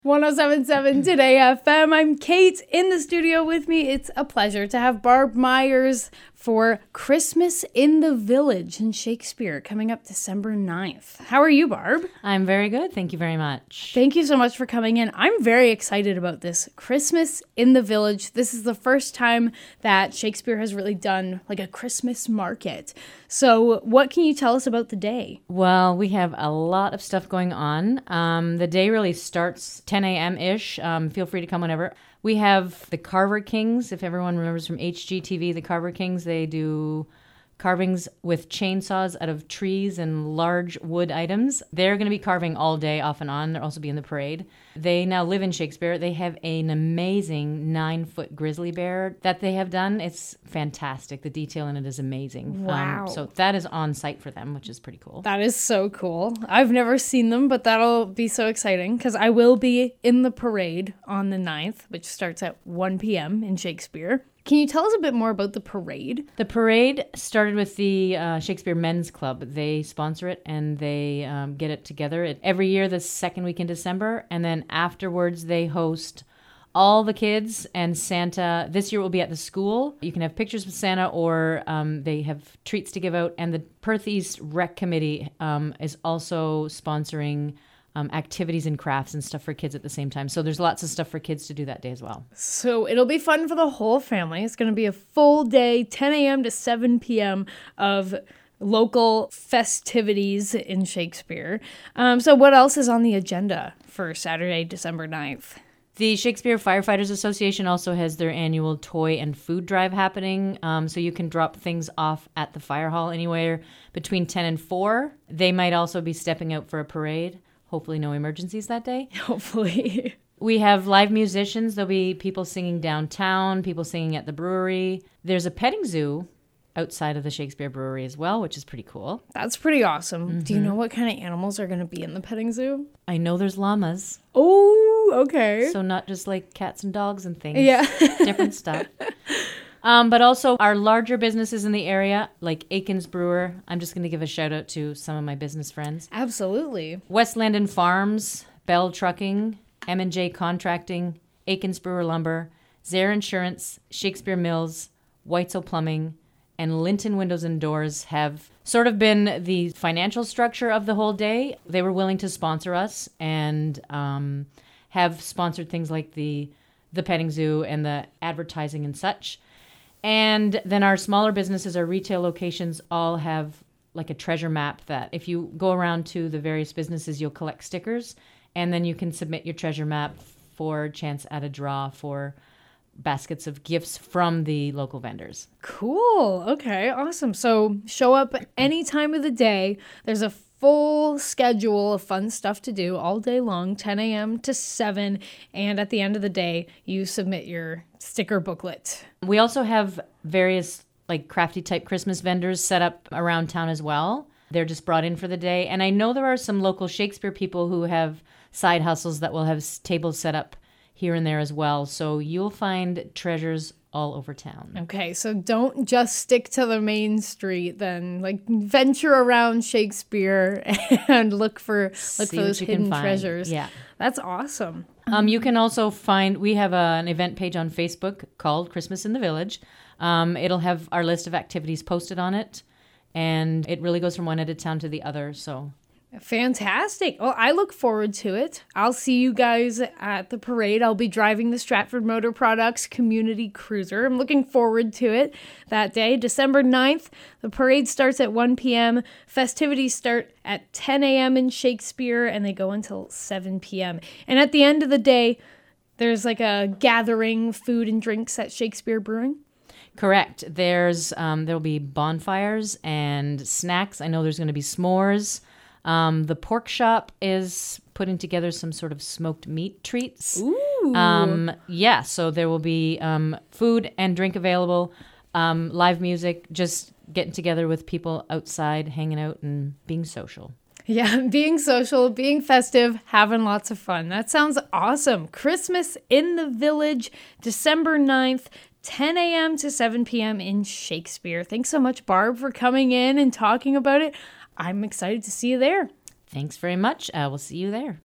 107.7 Today FM. I'm Kate. In the studio with me, it's a pleasure to have Barb Myers for Christmas in the Village in Shakespeare coming up December 9th. How are you, Barb? I'm very good. Thank you very much. Thank you so much for coming in. I'm very excited about this Christmas in the Village. This is the first time that Shakespeare has really done like a Christmas market. So what can you tell us about the day? Well, we have a lot of stuff going on. The day really starts 10 a.m.-ish. Feel free to come whenever. We have the Carver Kings. If everyone remembers from HGTV, the Carver Kings, they do carvings with chainsaws out of trees and large wood items. They're going to be carving all day off and on. They'll also be in the parade. They now live in Shakespeare. They have an amazing 9-foot grizzly bear that they have done. It's fantastic. The detail in it is amazing. Wow. So that is on site for them, which is pretty cool. That is so cool. I've never seen them, but that'll be so exciting because I will be in the parade on the 9th, which starts at 1 p.m. in Shakespeare. Can you tell us a bit more about the parade? The parade started with the Shakespeare Men's Club. They sponsor it and they get it together every year, the second week in December. And then afterwards, they host all the kids and Santa. This year it will be at the school. You can have pictures with Santa or they have treats to give out. And the Perth East Rec Committee is also sponsoring activities and crafts and stuff for kids at the same time. So there's lots of stuff for kids to do that day as well. So it'll be fun for the whole family. It's going to be a full day, 10 a.m. to 7 p.m. of local festivities in Shakespeare. So what else is on the agenda for Saturday, December 9th? The Shakespeare Firefighters Association also has their annual toy and food drive happening. So you can drop things off at the fire hall anywhere between 10 and 4. They might also be stepping out for a parade. Hopefully no emergencies that day. Hopefully. We have live musicians. There'll be people singing downtown, people singing at the brewery. There's a petting zoo outside of the Shakespeare Brewery as well, which is pretty cool. That's pretty awesome. Mm-hmm. Do you know what kind of animals are going to be in the petting zoo? I know there's llamas. Oh, okay. So not just like cats and dogs and things. Yeah. Different stuff. But also our larger businesses in the area, like Aikens Brewer. I'm just going to give a shout out to some of my business friends. Absolutely. West Landon Farms, Bell Trucking, M&J Contracting, Aikens Brewer Lumber, Zare Insurance, Shakespeare Mills, Whitesell Plumbing, and Linton Windows and Doors have sort of been the financial structure of the whole day. They were willing to sponsor us and have sponsored things like the petting zoo and the advertising and such. And then our smaller businesses, our retail locations all have like a treasure map that if you go around to the various businesses, you'll collect stickers and then you can submit your treasure map for a chance at a draw for baskets of gifts from the local vendors. Cool. Okay, awesome. So show up any time of the day. There's a full schedule of fun stuff to do all day long, 10 a.m. to 7. And at the end of the day, you submit your sticker booklet. We also have various like crafty type Christmas vendors set up around town as well. They're just brought in for the day. And I know there are some local Shakespeare people who have side hustles that will have tables set up here and there as well. So you'll find treasures all over town. Okay, so don't just stick to the main street then. Like venture around Shakespeare and look for those hidden treasures. Yeah. That's awesome. You can also find, we have an event page on Facebook called Christmas in the Village. It'll have our list of activities posted on it. And it really goes from one end of town to the other. So fantastic. Well, I look forward to it. I'll see you guys at the parade. I'll be driving the Stratford Motor Products Community Cruiser. I'm looking forward to it that day, December 9th. The parade starts at 1 p.m. Festivities start at 10 a.m. in Shakespeare, and they go until 7 p.m. And at the end of the day, there's like a gathering, food and drinks at Shakespeare Brewing. Correct. There'll be bonfires and snacks. I know there's going to be s'mores. The pork shop is putting together some sort of smoked meat treats. Ooh. Yeah, so there will be food and drink available, live music, just getting together with people outside, hanging out and being social. Yeah, being social, being festive, having lots of fun. That sounds awesome. Christmas in the Village, December 9th, 10 a.m. to 7 p.m. in Shakespeare. Thanks so much, Barb, for coming in and talking about it. I'm excited to see you there. Thanks very much. We'll see you there.